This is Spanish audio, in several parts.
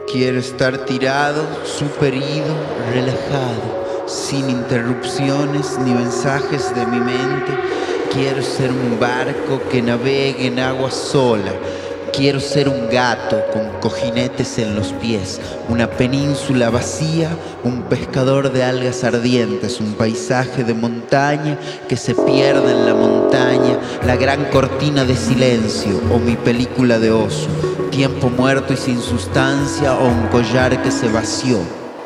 Quiero estar tirado, superido, relajado, sin interrupciones ni mensajes de mi mente. Quiero ser un barco que navegue en agua sola. Quiero ser un gato con cojinetes en los pies, una península vacía, un pescador de algas ardientes, un paisaje de montaña que se pierde en la montaña, la gran cortina de silencio o mi película de oso, tiempo muerto y sin sustancia o un collar que se vació.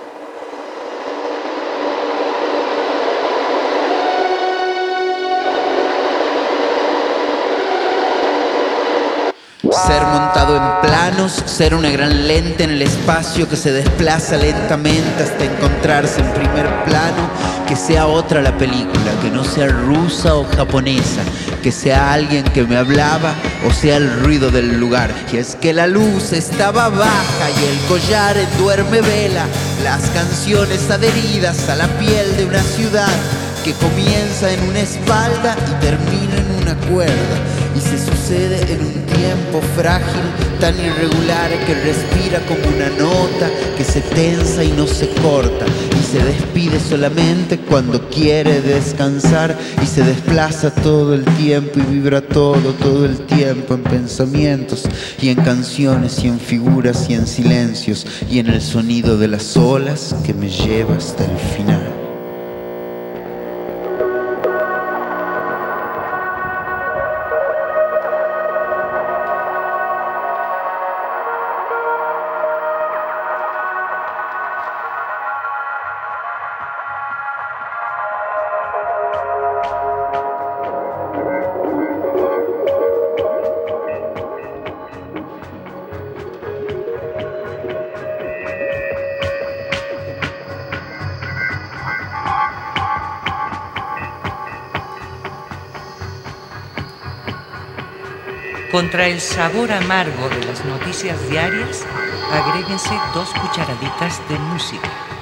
Ser montado en planos, ser una gran lente en el espacio que se desplaza lentamente hasta encontrarse en primer plano, que sea otra la película, que no sea rusa o japonesa, que sea alguien que me hablaba o sea el ruido del lugar. Y es que la luz estaba baja y el collar duerme vela, las canciones adheridas a la piel de una ciudad que comienza en una espalda y termina en una cuerda y se sucede en un tiempo frágil, tan irregular que respira como una nota que se tensa y no se corta y se despide solamente cuando quiere descansar y se desplaza todo el tiempo y vibra todo el tiempo en pensamientos y en canciones y en figuras y en silencios y en el sonido de las olas que me lleva hasta el final. Contra el sabor amargo de las noticias diarias, agréguense 2 cucharaditas de música.